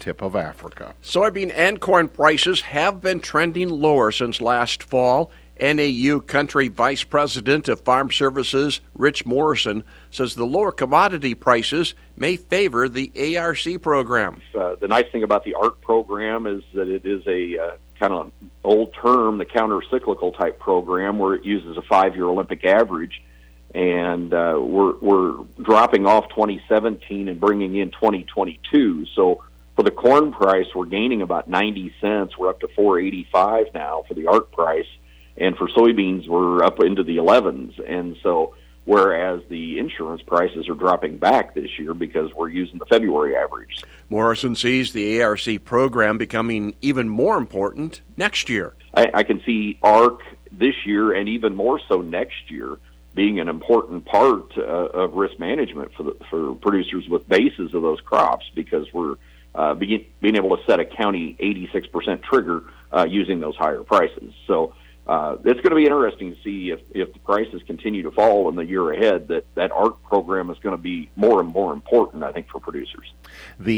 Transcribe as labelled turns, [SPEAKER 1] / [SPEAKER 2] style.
[SPEAKER 1] tip of Africa.
[SPEAKER 2] Soybean and corn prices have been trending lower since last fall. NAU Country Vice President of Farm Services, Rich Morrison, says the lower commodity prices may favor the ARC program.
[SPEAKER 3] The nice thing about the ARC program is that it is a kind of old term, the counter-cyclical type program, where it uses a 5-year Olympic average. And we're dropping off 2017 and bringing in 2022. So for the corn price, we're gaining about 90 cents. We're up to $4.85 now for the ARC price. And for soybeans, we're up into the 11s. And so whereas the insurance prices are dropping back this year because we're using the February average.
[SPEAKER 2] Morrison sees the ARC program becoming even more important next year.
[SPEAKER 3] I can see ARC this year and even more so next year being an important part of risk management for producers with bases of those crops, because we're being able to set a county 86% trigger using those higher prices. So it's going to be interesting to see if the prices continue to fall in the year ahead, that ARC program is going to be more and more important, I think, for producers.
[SPEAKER 1] The